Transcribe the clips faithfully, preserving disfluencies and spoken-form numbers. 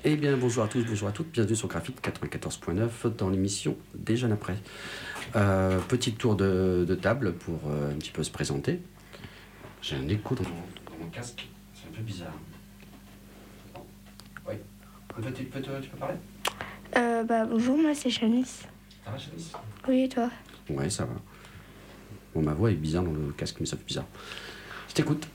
Eh bien, bonjour à tous, bonjour à toutes, bienvenue sur Graphite quatre-vingt-quatorze point neuf dans l'émission Des Jeunes Après. Euh, petit tour de, de table pour euh, un petit peu se présenter. J'ai un écho dans mon, dans mon casque, c'est un peu bizarre. Oui, tu peux, tu peux, tu peux parler euh, bah, Bonjour, moi c'est Chanice. Ça va, Chanice? Oui, et toi? Ouais, ça va. Bon, ma voix est bizarre dans le casque, mais ça fait bizarre. Je t'écoute.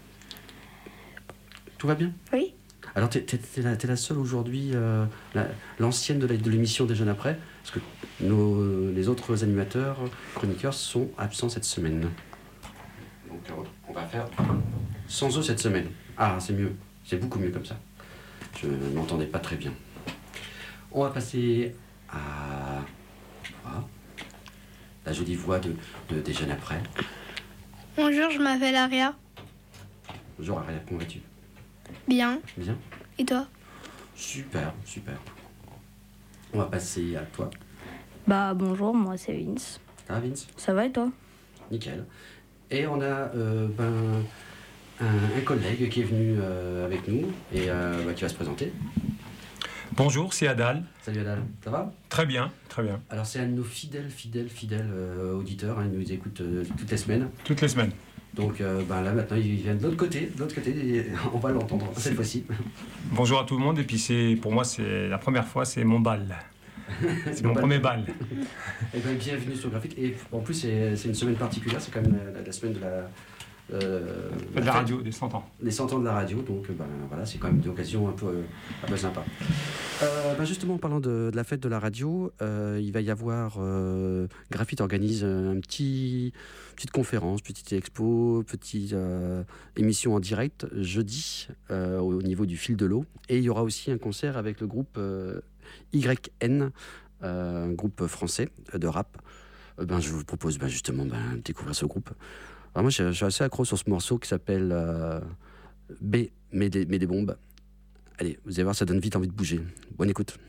Tout va bien? Oui. Alors, t'es, t'es, t'es, la, t'es la seule aujourd'hui, euh, la, l'ancienne de, la, de l'émission Des Jeunes Après, parce que nos, les autres animateurs, chroniqueurs, sont absents cette semaine. Donc, euh, on va faire sans eux cette semaine. Ah, c'est mieux. C'est beaucoup mieux comme ça. Je ne m'entendais pas très bien. On va passer à... Voilà, la jolie voix de, de, des Jeunes Après. Bonjour, je m'appelle Aria. Bonjour Aria, comment vas-tu? Bien. Bien. Et toi? Super, super. On va passer à toi. Bah bonjour, moi c'est Vince. Ça va Vince? Ça va et toi? Nickel. Et on a euh, ben, un, un collègue qui est venu euh, avec nous et euh, bah, qui va se présenter. Bonjour, c'est Adal. Salut Adal, ça va? Très bien, très bien. Alors c'est un de nos fidèles, fidèles, fidèles euh, auditeurs, hein, il nous écoute euh, toutes les semaines. Toutes les semaines. Donc euh, ben là maintenant il vient de l'autre côté, de l'autre côté et on va l'entendre cette fois-ci. Bonjour à tout le monde et puis c'est, pour moi c'est la première fois, c'est mon bal. C'est mon bal. premier bal. Et ben bienvenue sur Graphite et en plus c'est, c'est une semaine particulière, c'est quand même la, la semaine de la... Euh, de la, la radio, des cent ans. Les cent ans de la radio, donc ben, voilà, c'est quand même une occasion un peu, un peu sympa. Euh, ben justement, en parlant de, de la fête de la radio, euh, il va y avoir... Euh, Graphite organise un petit, petite conférence, petite expo, petite euh, émission en direct jeudi euh, au niveau du Fil de l'eau. Et il y aura aussi un concert avec le groupe euh, Y N, euh, un groupe français de rap. Euh, ben, je vous propose ben, justement ben, de découvrir ce groupe. Alors moi, je suis assez accro sur ce morceau qui s'appelle euh, B, mais des, mais des bombes. Allez, vous allez voir, ça donne vite envie de bouger. Bonne écoute.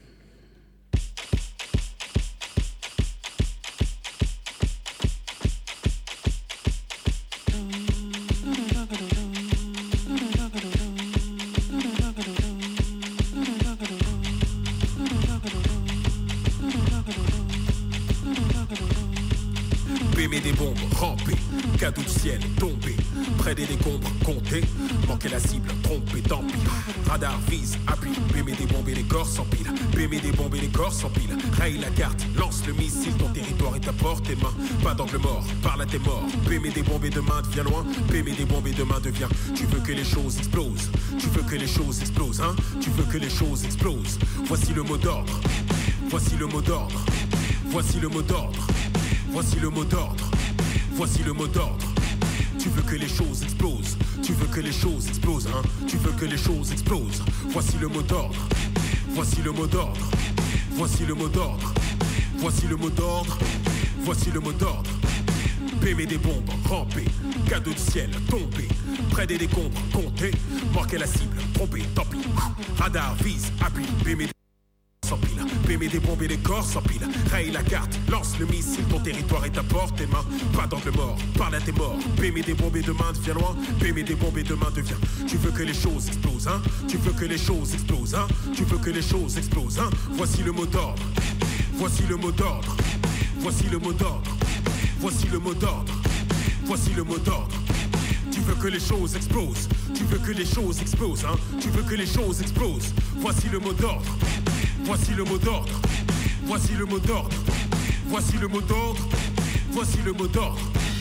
Bémé des bombes, rampé, cadeau du ciel, tombé, près des décombres, compté, manquer la cible, trompé, tant pis. Radar, vise, appuie, bémé des bombes et les corps s'empilent, bémé des bombes et les corps s'empilent. Raye la carte, lance le missile, ton territoire est à portée de main. Pas d'angle mort, parle à tes morts, bémé des bombes et demain devient loin, bémé des bombes et demain devient. Tu veux que les choses explosent, tu veux que les choses explosent, hein, tu veux que les choses explosent. Voici le mot d'ordre, voici le mot d'ordre, voici le mot d'ordre. Voici le mot d'ordre, voici le mot d'ordre. Tu veux que les choses explosent, tu veux que les choses explosent, hein. Tu veux que les choses explosent. Voici le mot d'ordre, voici le mot d'ordre, voici le mot d'ordre, voici le mot d'ordre, voici le mot d'ordre. Bémé des bombes, rampé, cadeau du ciel, tombé, près des décombres, compté, marquer la cible, trompé, tant pis. Radar, vise, appuie, bémé des s'empile, bémé des bombes et les corps s'empilent. Raye la carte, lance le missile, ton territoire est à portée de main. Pas d'angle mort, parle à tes morts. Bémé des bombes et demain devient loin, bémé des bombes et demain devient. Tu veux que les choses explosent, hein? Tu veux que les choses explosent, hein? Tu veux que les choses explosent, hein? Voici le mot d'ordre, voici le mot d'ordre, voici le mot d'ordre, voici le mot d'ordre, voici le mot d'ordre. Tu veux que les choses explosent, tu veux que les choses explosent, hein? Tu veux que les choses explosent. Voici le mot d'ordre. Voici le mot d'ordre, voici le mot d'ordre, voici le mot d'ordre, voici le mot d'ordre.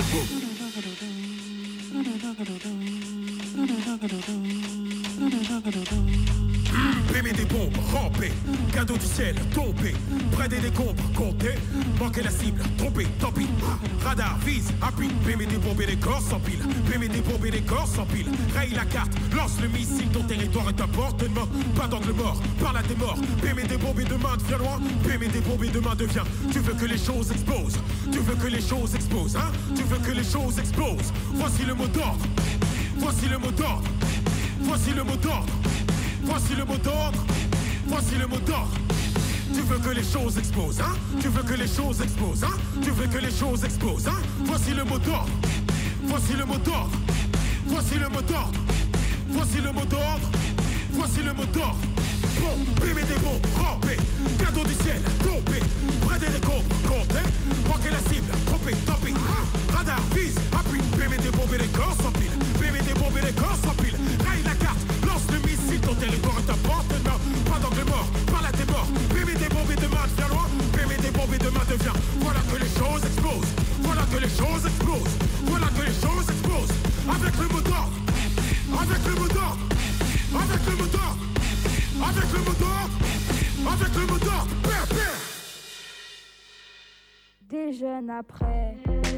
Bémé des bombes, rampé, cadeau du ciel, tombé, près des décombres, compté, manquer la cible, trompé, tant pis. Radar, vise, appuie, bémé des bombes et les corps s'empilent, bémé des bombes et les corps s'empilent. Raye la carte, lance le missile, ton territoire est à portée de main. Pas d'angle mort, parle à tes morts, bémé des bombes et demain devient loin, bémé des bombes et demain devient. Tu veux que les choses explosent, tu veux que les choses explosent, hein? Tu veux que les choses explosent. Voici le mot d'ordre, voici le mot d'ordre, voici le mot d'ordre. Voici le mot d'ordre, voici le mot d'ordre. Tu veux que les choses explosent, hein? Tu veux que les choses explosent, hein? Tu veux que les choses explosent, hein? Voici le mot d'ordre, voici le mot d'ordre, voici le mot d'ordre, voici le mot d'ordre, voici le mot d'ordre. Bon. bombes, bébé des bombes, rampés. Cadeau du ciel, tombé. Près des décombres, comptez. Manquez la cible, trompé, tant pis. Radar, vise, appuie. Bébé des bombes et les corps s'empilent. Bébé des bombes et les corps s'empilent. Raille la carte, lance le missile. Ton territoire est à porte de main. Pas d'angle mort, par là t'es mort. Bébé des bombes et demain devient loin. Bébé des bombes et demain devient. Voilà que les choses explosent. Voilà que les choses explosent. Voilà que les choses explosent. Avec le mot d'ordre. Avec le mot d'ordre. Avec le mot d'ordre. Avec le mot d'ordre. Avec le mot d'ordre. Père, père. Des jeunes après.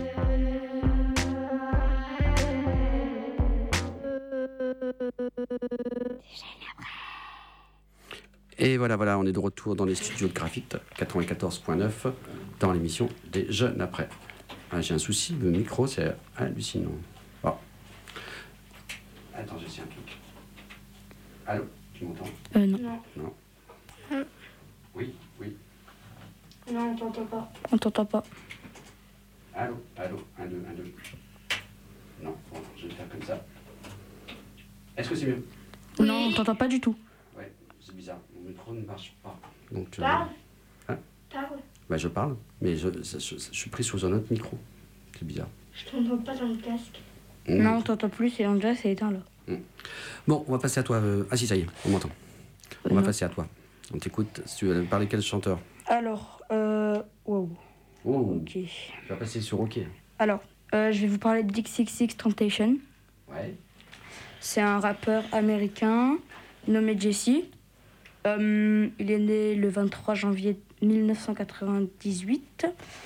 Et voilà, voilà, on est de retour dans les studios de Graphite quatre-vingt-quatorze neuf dans l'émission des Jeunes après. Ah, j'ai un souci, le micro, c'est hallucinant. Oh. Attends, j'essaie un truc. Allô, tu m'entends? Euh, non. Non. Non. Hum. Oui, oui. Non, on t'entend pas. On t'entend pas. Allô, allô, un, deux, un, deux. Non, bon, je vais faire comme ça. Est-ce que c'est mieux? Oui. Non, on t'entend pas du tout. Ouais, c'est bizarre, mon micro ne marche pas. Donc, euh, Parle. Hein? Parle. bah, je parle, mais je, je, je, je suis pris sous un autre micro. C'est bizarre. Je t'entends pas dans le casque. Mmh. Non, on t'entend plus, c'est déjà c'est éteint là. Bon, on va passer à toi. euh, Ah si, ça y est, on m'entend. On va non. passer à toi. On t'écoute. Si tu veux parler quel chanteur? Alors, euh. Wow. Oh, Ok. tu vas passer sur OK. Alors, euh, je vais vous parler de Dix Six Six Temptation. Ouais. C'est un rappeur américain nommé Jesse. Euh, il est né le vingt-trois janvier mille neuf cent quatre-vingt-dix-huit.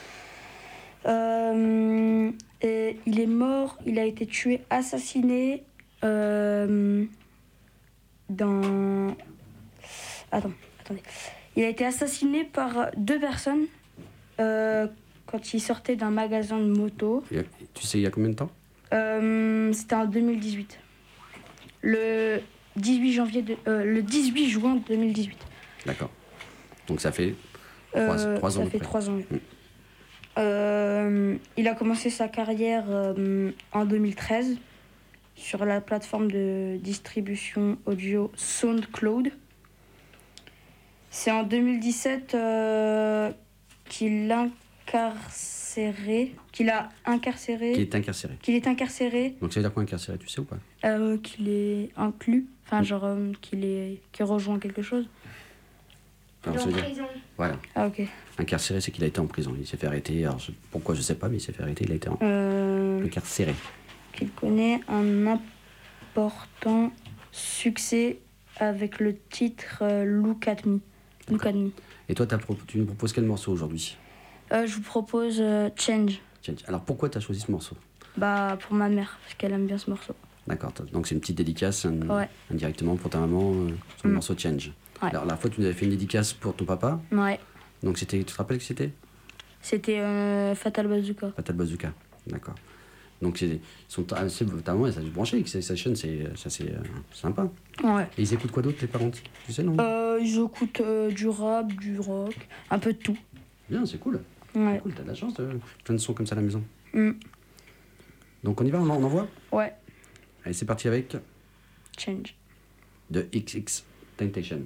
Euh, et il est mort, il a été tué, assassiné euh, dans... Attends, attendez. Il a été assassiné par deux personnes euh, quand il sortait d'un magasin de moto. Et, tu sais, il y a combien de temps? Euh, C'était en deux mille dix-huit. Le dix-huit janvier de, euh, le dix-huit juin deux mille dix-huit. D'accord. Donc ça fait trois, Euh, trois ans. Ça à peu fait près. trois ans. Oui. Mm. Euh, il a commencé sa carrière euh, en deux mille treize sur la plateforme de distribution audio SoundCloud. C'est en deux mille dix-sept euh, qu'il incarcéré, qu'il a incarcéré, Qui est incarcéré. qu'il est incarcéré, Donc ça veut dire quoi incarcéré, tu sais ou pas? euh, qu'il est inclus, enfin Mm. genre euh, qu'il est, qu'il rejoint quelque chose. Alors, ça Dans veut dire, prison. voilà. Ah ok. Incarcéré, c'est qu'il a été en prison. Il s'est fait arrêter. Alors je- pourquoi, je sais pas, mais il s'est fait arrêter. Il a été en... Euh, incarcéré. qu'il connaît un important succès avec le titre euh, Look at Me. Look at Me. Et toi, t'as pro- tu nous proposes quel morceau aujourd'hui? Euh, je vous propose euh, Change. Tiens, alors pourquoi t'as choisi ce morceau? Bah pour ma mère parce qu'elle aime bien ce morceau. D'accord. t'as- Donc c'est une petite dédicace un- Ouais. indirectement pour ta maman euh, sur le Mm. morceau Change. Ouais. Alors la fois, tu nous avais fait une dédicace pour ton papa. Ouais. Donc c'était, tu te rappelles qui c'était? C'était euh, Fatal Bazooka. Fatal Bazooka. D'accord. Donc c'est, ils sont assez, ta maman, elle s'est branchée avec ces sessions, c'est, ça c'est euh, sympa. Ouais. Et ils écoutent quoi d'autre, tes parents? Tu sais, non? Euh, ils écoutent euh, du rap, du rock, un peu de tout. Bien, c'est cool. Ouais. C'est cool, t'as de la chance de plein de sons comme ça à la maison. Mm. Donc on y va, on, en- on envoie? Ouais. Allez, c'est parti avec Change. de X X Temptation.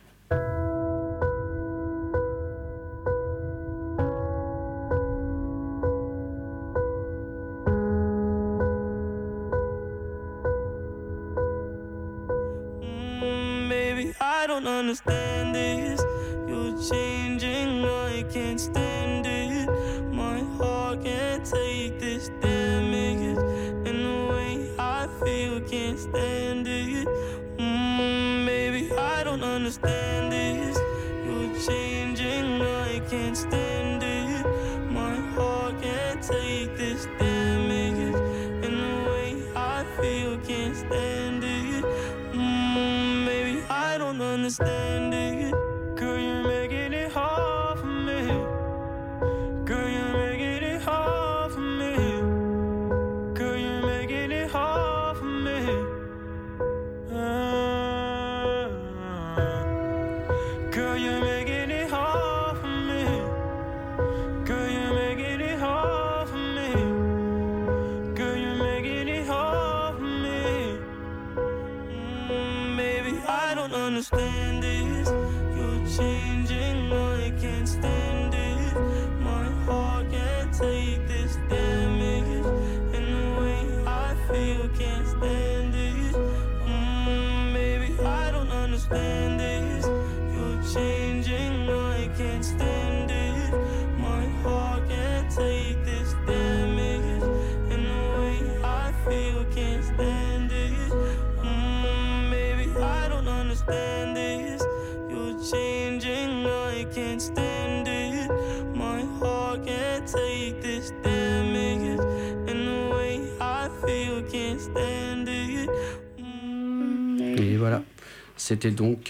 Mm, baby, I don't understand this. You're changing, I can't stand it. My heart can't take this damage. And the way I feel, can't stand it. Mm, baby, I don't understand this. You're changing, I can't stand it. My heart can't take this damage. And the way I feel, can't stand it. Mm, baby, I don't understand it. Girl, you're making it hard for me. Girl, you're making it hard for me. Girl, you're making it hard for me. Ah. Girl, you're making it hard for me. Girl, you're making it hard for me. Girl, you're making it hard for me. Mm, baby, I don't understand this. changing, I can't stand it. My heart can't take this damage. And the way I feel, can't stand it. Mm, baby, I don't understand this. You're changing, I can't stand it. My heart can't take this damage. And the way I feel, can't stand it. Mm, baby, I don't understand this. You're changing, I can't stand it. My heart can't take this damage. And the way I feel, can't stand it. Mm. Et voilà, c'était donc,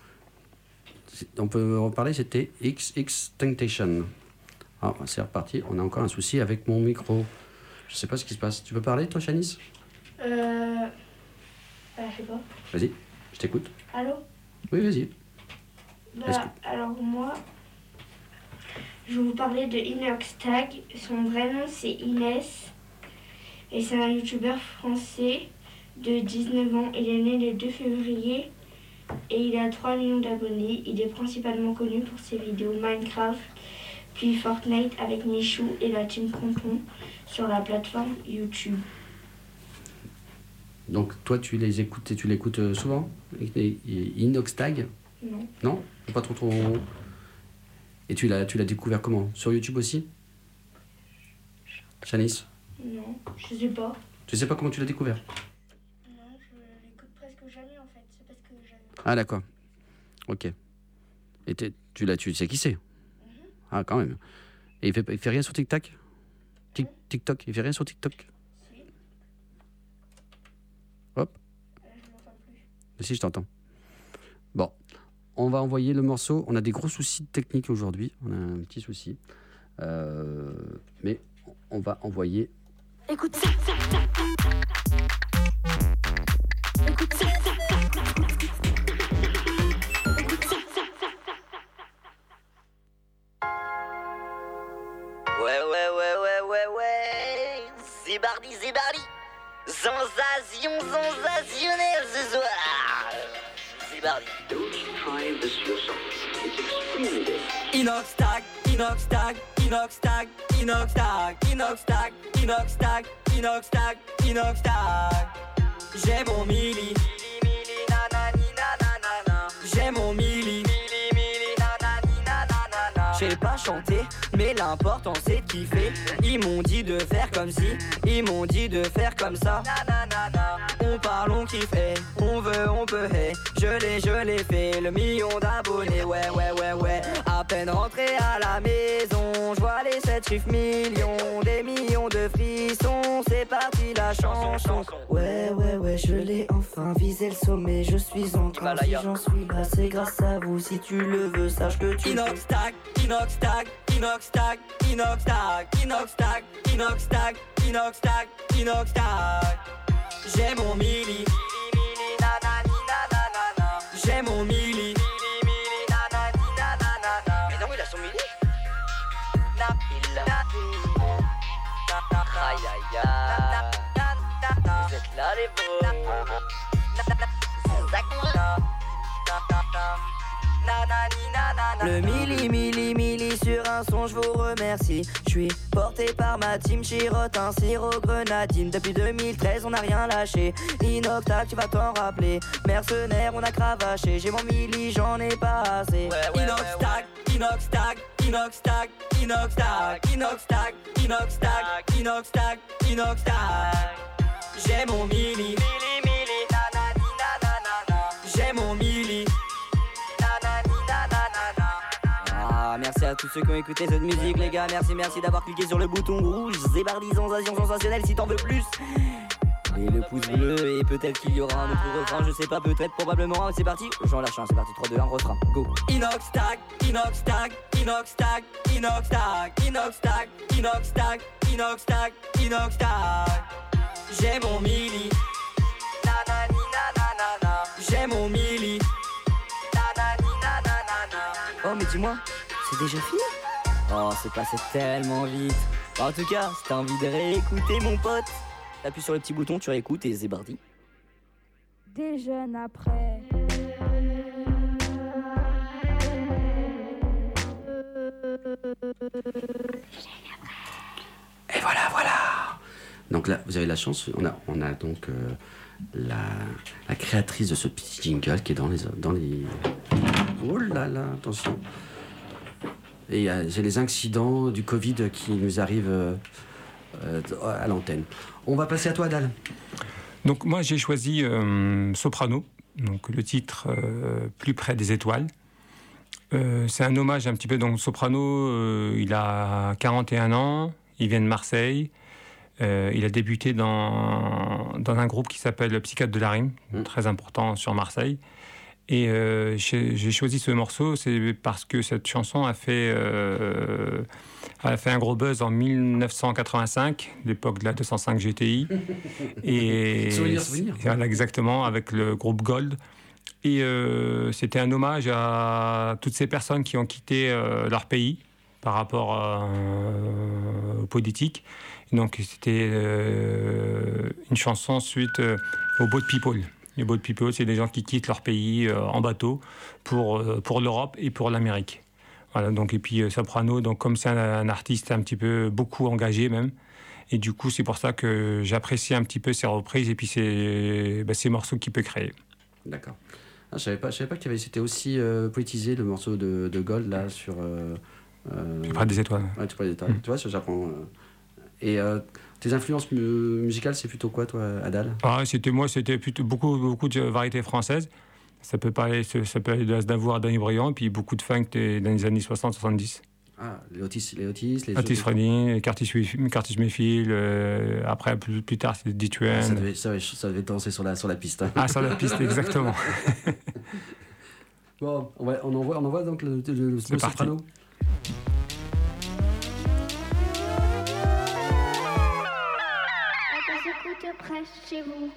on peut en parler, c'était X X Temptation. Ah, c'est reparti, on a encore un souci avec mon micro. Je sais pas ce qui se passe. Tu peux parler, toi, Shanice? Euh... Bah, je sais pas. Vas-y, je t'écoute. Allô? Oui, vas-y. Est-ce Bah, alors moi, je vais vous parler de Inoxtag. Son vrai nom, c'est Inès. Et c'est un youtubeur français de dix-neuf ans. Il est né le deux février et il a trois millions d'abonnés. Il est principalement connu pour ses vidéos Minecraft, puis Fortnite avec Michou et la team Pompon sur la plateforme YouTube. Donc, toi, tu les écoutes, tu l'écoutes euh, souvent? Et- et Inoxtag? Non, Non? Pas trop trop. Et tu l'as, tu l'as découvert comment? Sur YouTube aussi? Shanice? non, je sais pas. Tu sais pas comment tu l'as découvert? Non, je l'écoute presque jamais en fait. C'est parce que j'avais... Ah, d'accord. Ok. Et t'es- tu l'as, tu sais qui c'est? Ah, quand même. Et il fait, il fait rien sur TikTok? Tic- TikTok? Il fait rien sur TikTok? Si. Hop. Euh, je m'entends plus. Si, je t'entends. Bon. On va envoyer le morceau. On a des gros soucis techniques aujourd'hui. On a un petit souci. Euh, mais on va envoyer. Écoute ça, ça, ça. Écoute ça, ça, ça. Écoute ça, ça, ça. Ouais, ouais, ouais, ouais, ouais, ouais. Zébardi, zébardi. Sensation sensationnelle ce soir. Zébardi. Inoxtag, Inoxtag, Inoxtag, Inoxtag, Inoxtag, Inoxtag, Inoxtag, Inoxtag. J'ai mon mili, mili, nanani, nanana. J'ai mon mili, mili, mili, nanani, nanana. J'ai pas chanté, mais l'important c'est de kiffer. Ils m'ont dit de faire comme si, ils m'ont dit de faire comme ça. Nanana. On parle, on kiffe, eh. On veut, on peut, hey. Je l'ai, je l'ai fait, le million d'abonnés, ouais, ouais, ouais, ouais. À peine rentré à la maison, je vois les sept chiffres millions, des millions de frissons, c'est parti la chanson. Ouais, ouais, ouais, je l'ai enfin visé le sommet, je suis en train, si j'en suis là, c'est grâce à vous, si tu le veux, sache que tu Inoxtag, Inoxtag, Inoxtag, Inoxtag, Inoxtag, Inoxtag, Inoxtag, Inoxtag. J'ai mon mili, mili, nanani, nanana. J'ai mon mili, mili, mili, nanani, nanana. Mais non, il a son mili. Na, Il l'a. na, na, na, Aïe, aïe, na, aïe. na, na, na, na. Vous êtes là, les beaux. Na, na, na, Le mili, mili, mili sur un son, je vous remercie. Je suis porté par ma team, chirote un sirop grenadine. Depuis deux mille treize, on n'a rien lâché. Inoxtag, tu vas t'en rappeler. Mercenaire, on a cravaché. J'ai mon mili, j'en ai pas assez. Ouais, ouais, Inoxtag, Inoxtag, Inoxtag, Inoxtag, Inoxtag, Inoxtag, Inoxtag, Inoxtag. J'ai mon mili, mili, mili, nanani, nanana. J'ai mon mili. Ah, merci à tous ceux qui ont écouté cette musique, les gars. Merci, merci d'avoir cliqué sur le bouton rouge. Zébardi, sensation sensationnelle si t'en veux plus. Et le pouce bleu, et peut-être qu'il y aura un autre refrain, je sais pas, peut-être, probablement. C'est parti, j'en lâche un, c'est parti, trois, deux, un, refrain, go. Inoxtag, Inoxtag, Inoxtag, Inoxtag, Inoxtag, Inoxtag, Inoxtag, Inoxtag. J'ai mon mili, nanani, nanana. J'ai mon mili. Oh mais dis-moi, c'est déjà fini? Oh c'est passé tellement vite. En tout cas, si t'as envie de réécouter mon pote, t'appuies sur le petit bouton, tu réécoutes et Zébardi. Des jeunes après. Donc là, vous avez la chance, on a, on a donc euh, la, la créatrice de ce petit jingle qui est dans les... Dans les... Oh là là, attention. Et euh, j'ai les incidents du Covid qui nous arrivent euh, euh, à l'antenne. On va passer à toi, Adal. Donc moi, j'ai choisi euh, Soprano, donc le titre euh, Plus près des étoiles. Euh, c'est un hommage un petit peu. Donc Soprano, euh, il a quarante et un ans, il vient de Marseille. Euh, il a débuté dans, dans un groupe qui s'appelle Psychiatre de la Rime, mmh. très important sur Marseille. Et euh, j'ai, j'ai choisi ce morceau, c'est parce que cette chanson a fait, euh, a fait un gros buzz en dix-neuf cent quatre-vingt-cinq, l'époque de la deux cent cinq G T I. Et souvenir, souvenir. Voilà, exactement, avec le groupe Gold. Et euh, c'était un hommage à toutes ces personnes qui ont quitté euh, leur pays par rapport à, euh, aux politiques. Donc c'était euh, une chanson suite euh, au Boat People. Les Boat People, c'est des gens qui quittent leur pays euh, en bateau pour, euh, pour l'Europe et pour l'Amérique. Voilà, donc, et puis euh, Soprano, donc, comme c'est un, un artiste un petit peu beaucoup engagé même, et du coup c'est pour ça que j'apprécie un petit peu ses reprises et puis ces, bah, ces morceaux qu'il peut créer. D'accord. Ah, je ne savais pas, je savais pas qu'il avait, c'était aussi euh, politisé le morceau de, de Gold là sur... Euh, euh, Plus près des étoiles. Ouais, Plus près des étoiles. Mmh. Tu vois, ça, j'apprends... Euh, et... Euh, tes influences mu- musicales, c'est plutôt quoi, toi, Adal ? Ah, c'était moi, c'était plutôt beaucoup, beaucoup de variétés françaises. Ça peut parler, ça peut aller de Aznavour à Danny Briand, puis beaucoup de funk des, dans les années soixante soixante-dix. Ah, les Otis, les Otis, les Otis Redding, Curtis, Curtis Mayfield. Euh, après, plus, plus tard, c'était Dituan. Ça devait, ça, ça devait danser sur la, sur la piste. Hein. Ah, sur la piste, exactement. Bon, on, va, on, envoie, on envoie donc le, le, le, le Soprano. Près chez vous.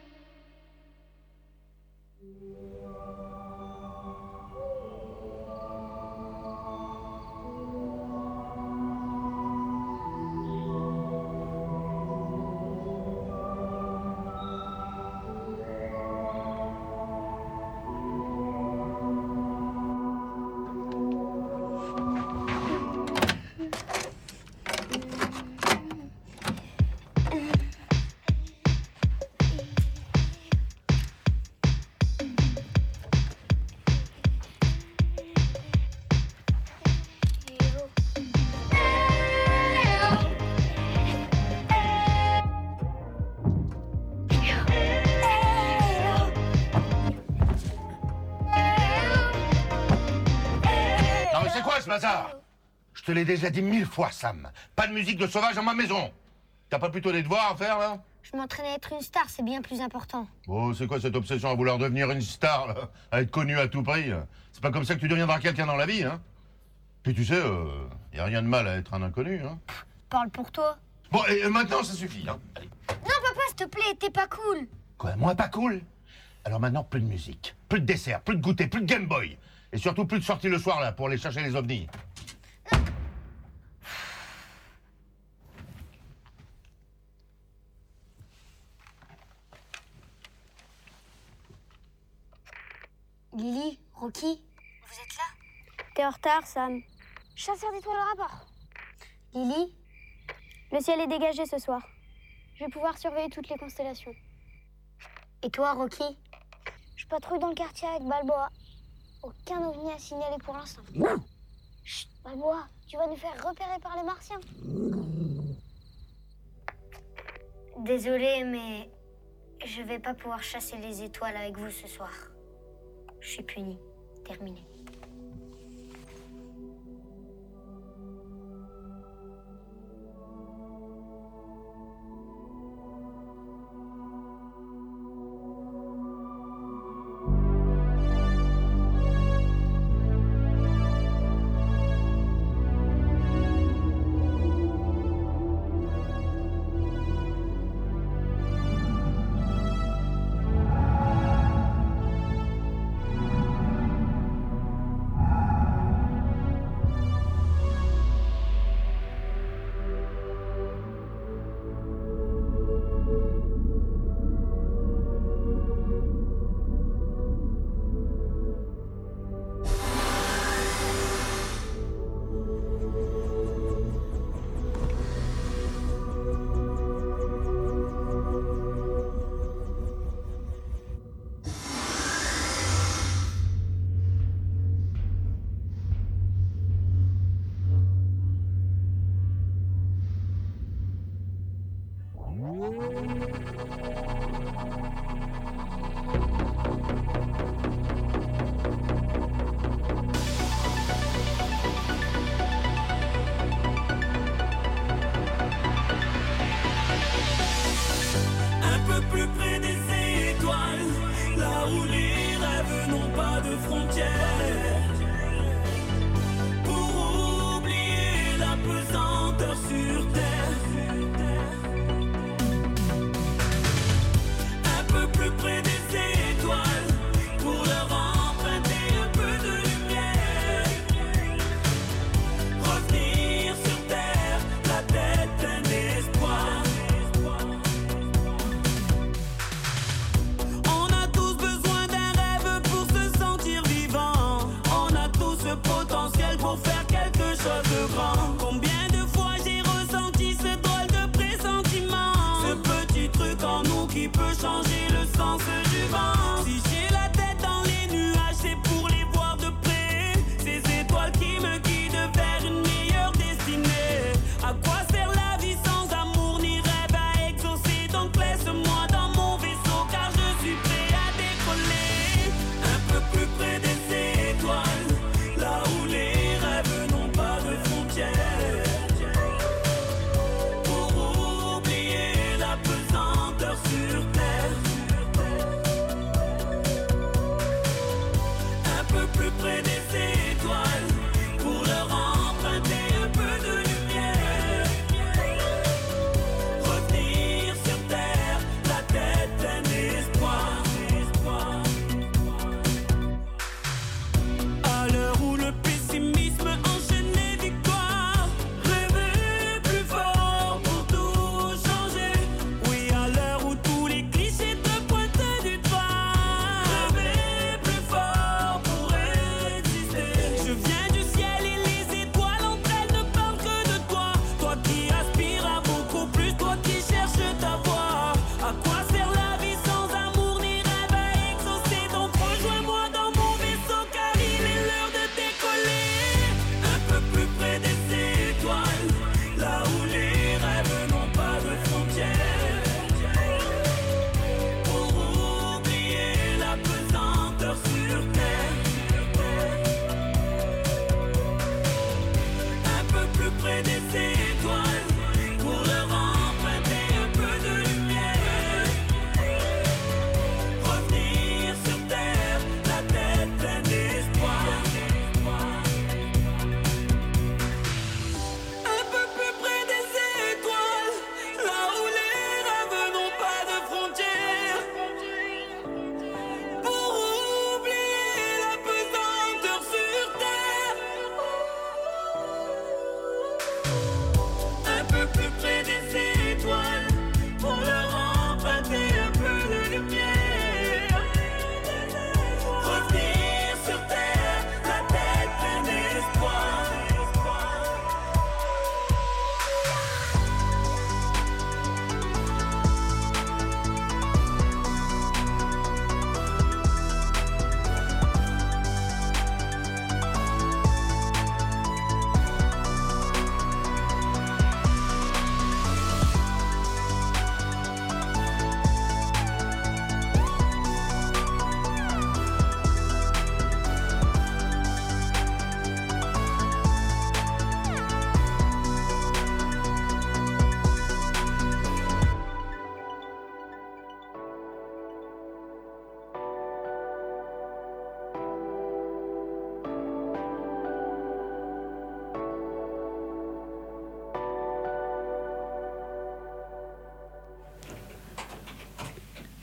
Je te l'ai déjà dit mille fois, Sam. Pas de musique de sauvage dans ma maison. T'as pas plutôt des devoirs à faire, là ? Je m'entraîne à être une star, c'est bien plus important. Oh, c'est quoi cette obsession à vouloir devenir une star, là ? À être connu à tout prix ? C'est pas comme ça que tu deviendras quelqu'un dans la vie, hein ? Puis tu sais, euh, y a rien de mal à être un inconnu, hein ? Pff, parle pour toi. Bon, et maintenant, ça suffit, hein ? Allez. Non, papa, s'il te plaît, t'es pas cool. Quoi, moi, pas cool ? Alors maintenant, plus de musique, plus de dessert, plus de goûter, plus de Game Boy. Et surtout, plus de sorties le soir, là, pour aller chercher les ovnis. Lily, Rocky, vous êtes là ? T'es en retard, Sam. Chasseur d'étoiles au rapport. Lily, le ciel est dégagé ce soir. Je vais pouvoir surveiller toutes les constellations. Et toi, Rocky ? Je patrouille dans le quartier avec Balboa. Aucun ovni à signaler pour l'instant. Chut, Balboa, tu vas nous faire repérer par les martiens. Désolée, mais je vais pas pouvoir chasser les étoiles avec vous ce soir. Je suis punie. Terminé.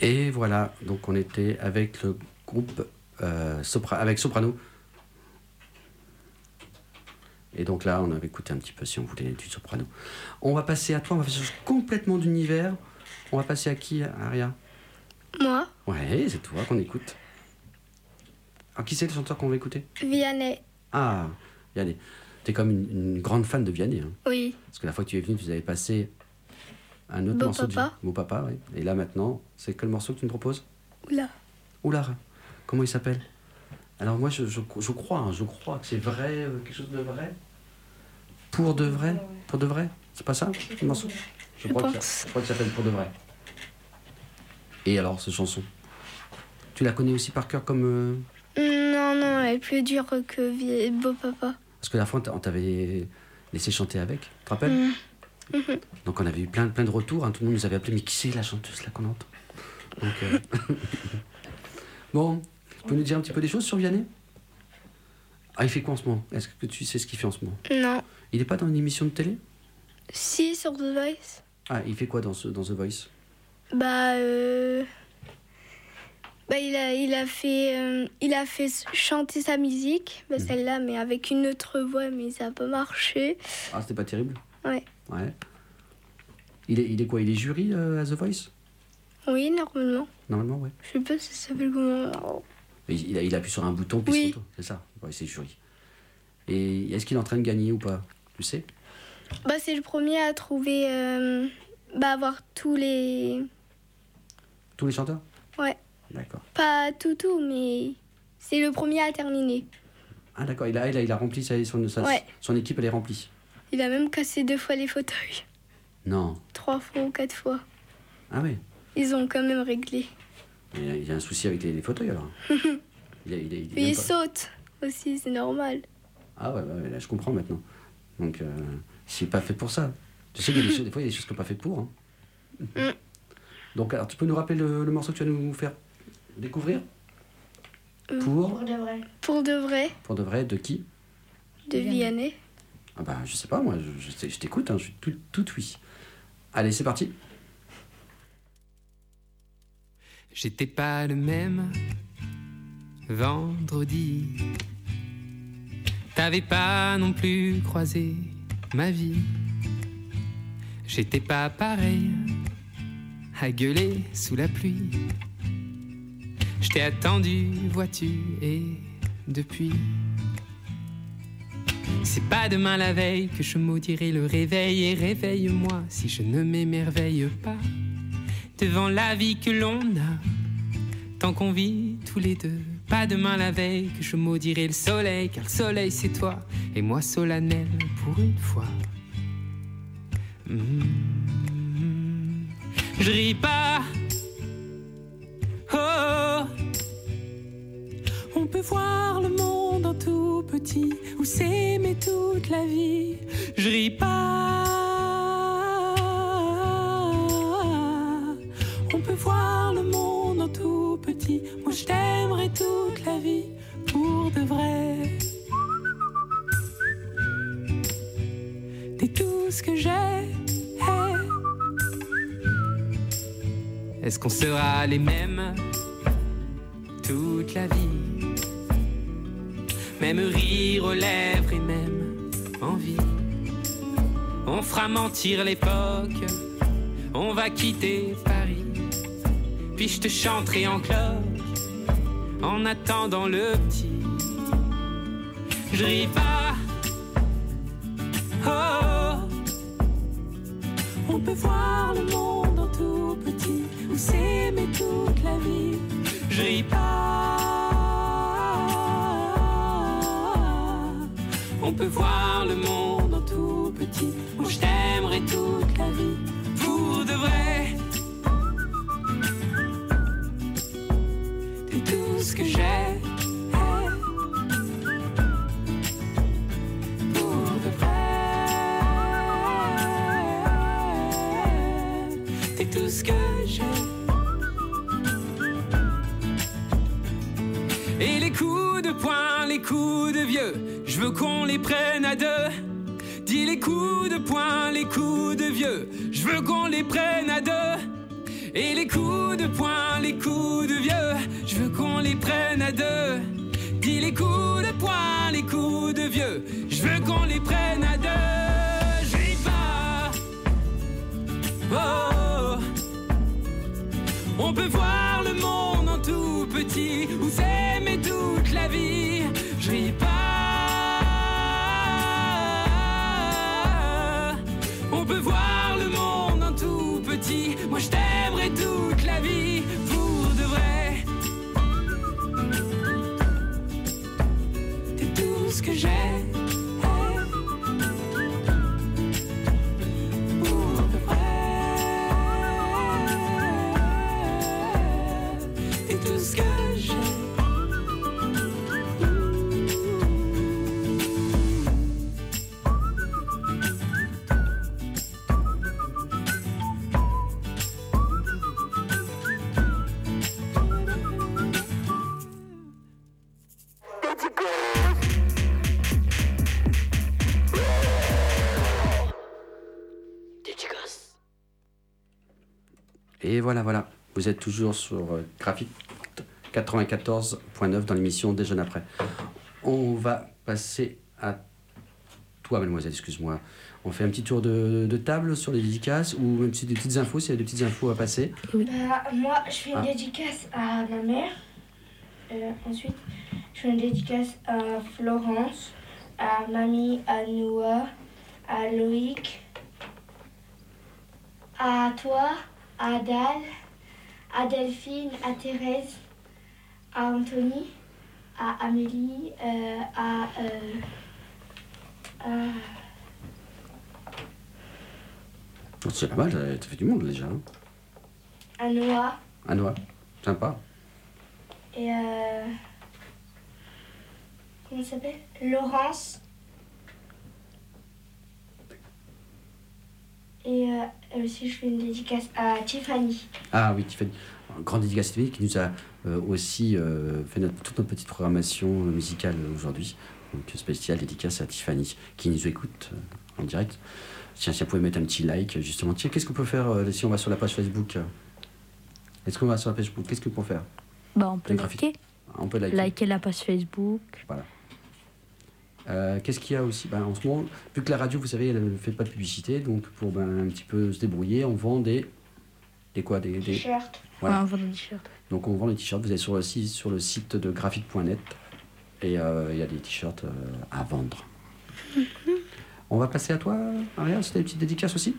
Et voilà, donc on était avec le groupe euh, Sopra- avec Soprano. Et donc là, on avait écouté un petit peu, si on voulait, du Soprano. On va passer à toi, on va faire complètement d'univers. On va passer à qui, Aria? Moi. Ouais, c'est toi qu'on écoute. Alors, qui c'est le chanteur qu'on va écouter? Vianney. Ah, Vianney. T'es comme une, une grande fan de Vianney. Hein. Oui. Parce que la fois que tu es venu, tu avais passé un autre Beau morceau Papa. de Beau Papa. Oui. Et là, maintenant, c'est quel morceau que tu me proposes? Oula. Oula, comment il s'appelle? Alors moi, je, je, je crois, hein, je crois que c'est vrai, euh, quelque chose de vrai. Pour de vrai? Pour de vrai? C'est pas ça, le morceau? Je, Je crois, pense. Que ça, je crois que ça s'appelle Pour de vrai. Et alors, cette chanson, tu la connais aussi par cœur comme... euh, Non, non, elle est plus dure que Vi- Beau Papa. Parce que la fois, on t'avait laissé chanter avec, tu te rappelles? Mm. Mhm. Donc on avait eu plein, plein de retours, hein, tout le monde nous avait appelé, mais qui c'est la chanteuse là qu'on entend? Donc, euh, bon, tu peux nous dire un petit peu des choses sur Vianney? Ah, il fait quoi en ce moment? Est-ce que tu sais ce qu'il fait en ce moment? Non. Il n'est pas dans une émission de télé? Si, sur The Voice. Ah, il fait quoi dans, ce, dans The Voice? Bah, euh... bah il, a, il, a fait, euh, il a fait chanter sa musique, bah, Mhm. celle-là, mais avec une autre voix, mais ça n'a pas marché. Ah, c'était pas terrible? Ouais. Ouais. Il est, il est quoi? Il est jury euh, à The Voice? Oui, normalement. Normalement, ouais. Je sais pas si ça s'appelle comment. Et Il, a, il appuie sur un bouton, puis Oui. c'est tout. C'est ça? Ouais, c'est jury. Et est-ce qu'il est en train de gagner ou pas? Tu sais? Bah, c'est le premier à trouver. Euh, bah, avoir tous les. Tous les chanteurs? Ouais. D'accord. Pas tout, tout, mais c'est le premier à terminer. Ah d'accord, il a, il a, il a rempli sa, son, sa- Ouais. son équipe, elle est remplie. Il a même cassé deux fois les fauteuils. Non. Trois fois ou quatre fois. Ah oui. Ils ont quand même réglé. Il y a, il y a un souci avec les, les fauteuils alors. Il, a- il, a- il, est Mais même il pas- saute aussi, c'est normal. Ah ouais, ouais, ouais, là je comprends maintenant. Donc euh, c'est pas fait pour ça. Tu sais qu'il y a des choses, des fois il y a des choses qui sont pas faites pour. Hein. Mm. Donc alors tu peux nous rappeler le, le morceau que tu vas nous faire découvrir? Euh, Pour de vrai. Pour de vrai, Pour de vrai, de qui? de Vianney. Ah bah je sais pas, moi je, je, sais- je t'écoute, hein, je suis tout, tout oui. Allez, c'est parti. J'étais pas le même vendredi. T'avais pas non plus croisé ma vie. J'étais pas pareil à gueuler sous la pluie. Je t'ai attendu, vois-tu, et depuis. C'est pas demain la veille que je maudirai le réveil. Et réveille-moi si je ne m'émerveille pas devant la vie que l'on a, tant qu'on vit tous les deux. Pas demain la veille que je maudirai le soleil, car le soleil c'est toi, et moi solennel pour une fois. Mmh. Je ris pas. Oh, on peut voir le monde en tout petit, ou s'aimer toute la vie. Je ris pas. On peut voir le monde en tout petit. Moi je t'aimerai toute la vie pour de vrai. T'es tout ce que j'ai. Hey. Est-ce qu'on sera les mêmes toute la vie? Même rire aux lèvres et même envie. On fera mentir l'époque. On va quitter Paris. Puis je te chanterai en cloche en attendant le petit. Je ris pas. Oh, on peut voir le monde en tout petit, ou s'aimer toute la vie. Je ris pas. On peut voir le monde en tout petit, où je t'aimerai toute la vie pour de vrai. T'es tout ce que j'ai. Pour de vrai. T'es tout ce que j'ai. Et les coups de poing, les coups de vieux, je veux qu'on les prenne à deux. Dis les coups de poing, les coups de vieux, je veux qu'on les prenne à deux. Et les coups de poing, les coups de vieux, je veux qu'on les prenne à deux. Dis les coups de poing, les coups de vieux, je veux qu'on les prenne à deux. Je ris pas. Oh, on peut voir le monde en tout petit ou s'aimer toute la vie. Je ris pas. On peut voir le monde en tout petit. Moi je t'aimerai toute la vie pour de vrai. T'es tout ce que j'ai. Et voilà, voilà. Vous êtes toujours sur euh, Graphite quatre-vingt-quatorze point neuf dans l'émission Déjeune après. On va passer à toi, mademoiselle, excuse-moi. On fait un petit tour de, de table sur les dédicaces ou même si des petites infos, s'il y a des petites infos à passer. Bah, moi, je fais une Ah. dédicace à ma mère. Euh, ensuite, je fais une dédicace à Florence, à Mamie, à Noah, à Loïc, à toi, à Adal, à Delphine, à Thérèse, à Anthony, à Amélie, euh, à, euh, à... Oh, c'est pas mal, t'as fait du monde déjà. Hein. à Noah À Noah, sympa. et euh, comment ça s'appelle Laurence. Et euh, aussi, je fais une dédicace à Tiffany. Ah oui, Tiffany. Un grand dédicace à Tiffany qui nous a euh, aussi euh, fait notre, toute notre petite programmation musicale aujourd'hui. Donc spéciale dédicace à Tiffany qui nous écoute euh, en direct. Tiens, si elle pouvait mettre un petit like, justement. Tiens, qu'est-ce qu'on peut faire euh, si on va sur la page Facebook euh Est-ce qu'on va sur la page Facebook Qu'est-ce qu'on peut faire Bah, on peut Le liker. On peut liker. Liker la page Facebook. Voilà. Euh, qu'est-ce qu'il y a aussi ben, en ce moment, vu que la radio, vous savez, elle ne fait pas de publicité, donc pour ben, un petit peu se débrouiller, on vend des... Des quoi Des, des... T-shirts. Voilà. Ouais, on vend des t-shirts. Donc on vend des t-shirts, vous allez sur le site, sur le site de graphite point net et euh, il y a des t-shirts euh, à vendre. On va passer à toi, Ariane, tu as des petites dédicaces aussi?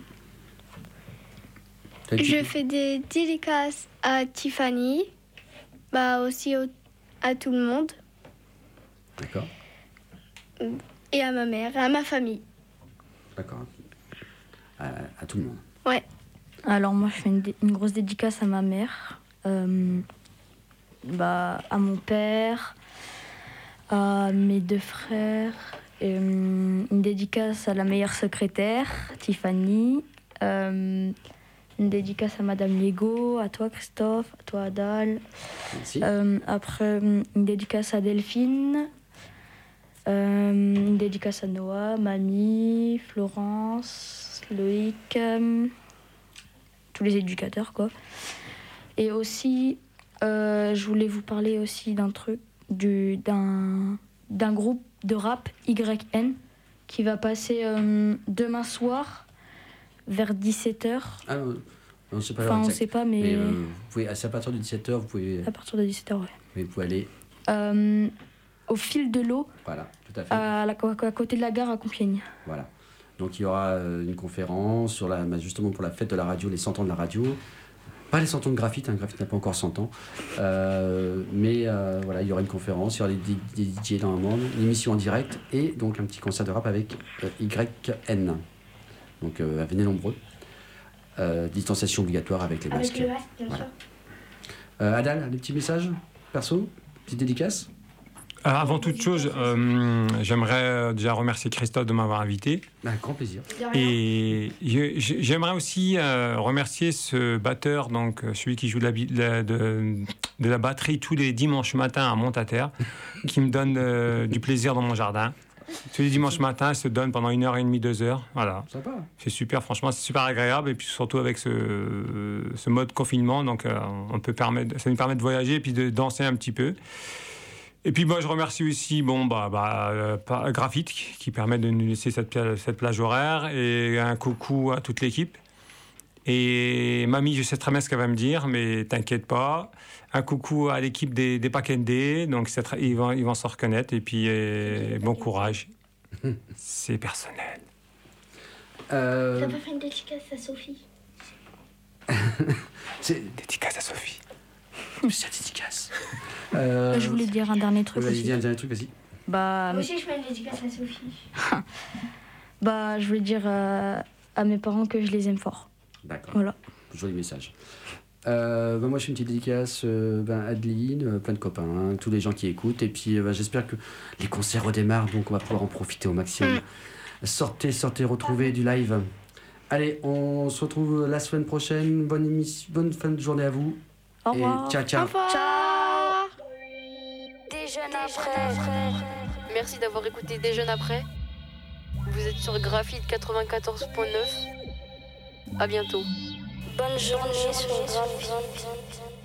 T'as des Je petites- fais des dédicaces à Tiffany, bah aussi au- à tout le monde, D'accord, et à ma mère, et à ma famille. d'accord. À, à tout le monde. Ouais. Alors moi, je fais une, dé- une grosse dédicace à ma mère, euh, bah, à mon père, à mes deux frères, et, euh, une dédicace à la meilleure secrétaire, Tiffany, euh, une dédicace à Madame Lego, à toi Christophe, à toi Adal. Merci. Euh, après, une dédicace à Delphine, euh, une dédicace à Noah, Mamie, Florence, Loïc, euh, tous les éducateurs, quoi. Et aussi, euh, je voulais vous parler aussi d'un truc, du, d'un, d'un groupe de rap Y N qui va passer euh, demain soir vers dix-sept heures. Ah, non, on ne sait pas. Enfin, l'heure on exacte. sait pas, mais- euh, vous pouvez, c'est à partir de dix-sept heures, vous pouvez, À partir de dix-sept heures, ouais. mais vous pouvez aller. Euh, au fil de l'eau, Voilà, tout à fait. à, la- à côté de la gare à Compiègne. Voilà. Donc il y aura euh, une conférence sur la, bah, justement pour la fête de la radio, les cent ans de la radio. Pas les cent ans de graphite, hein, graphite n'a pas encore cent ans. Euh, mais euh, voilà, il y aura une conférence, il y aura des, des, des D J normalement, une émission en direct et donc un petit concert de rap avec euh, Y N. Donc euh, venez nombreux. Euh, distanciation obligatoire avec les Avec masques. le masque, bien Voilà. sûr. Euh, Adal, des petits messages perso, petite dédicace. Euh, avant toute chose, euh, j'aimerais euh, déjà remercier Christophe de m'avoir invité. Un grand plaisir. Et je- je- j'aimerais aussi euh, remercier ce batteur, donc euh, celui qui joue de la, bi- de, la- de- de la batterie tous les dimanches matins à Montaterre, qui me donne euh, du plaisir dans mon jardin. Tous les dimanches matins, elle se donne pendant une heure et demie, deux heures. Voilà. Sympa. C'est super, franchement, c'est super agréable. Et puis surtout avec ce, ce mode confinement, donc euh, on peut permettre, ça nous permet de voyager et puis de danser un petit peu. Et puis moi, je remercie aussi bon, bah, bah, euh, Graphite qui permet de nous laisser cette, cette plage horaire. Et un coucou à toute l'équipe. Et mamie, je sais très bien ce qu'elle va me dire, mais t'inquiète pas. Un coucou à l'équipe des, des Pakendé, donc très, ils, vont, ils vont se reconnaître. Et puis euh, bon courage. C'est personnel. Euh... T'as pas fait une dédicace à Sophie? C'est... Dédicace à Sophie. C'est dédicace. Euh... Je voulais dire un dernier truc. Vas-y, aussi. dis un dernier truc, vas-y. Bah, Moi aussi, je fais une dédicace à Sophie. bah, je voulais dire euh, à mes parents que je les aime fort. D'accord. Voilà. Joli message. Euh, bah moi, je fais une petite dédicace euh, ben, Adeline, euh, plein de copains, hein, tous les gens qui écoutent. Et puis, euh, bah, j'espère que les concerts redémarrent, donc on va pouvoir en profiter au maximum. Mm. Sortez, sortez, retrouvez du live. Allez, on se retrouve la semaine prochaine. Bonne émission, bonne fin de journée à vous. Au revoir. Et ciao, ciao. Au revoir. Ciao. Déjeune après. Merci d'avoir écouté Déjeune après. Vous êtes sur Graphite quatre-vingt-quatorze point neuf. À bientôt. Bonne journée sur Graphite.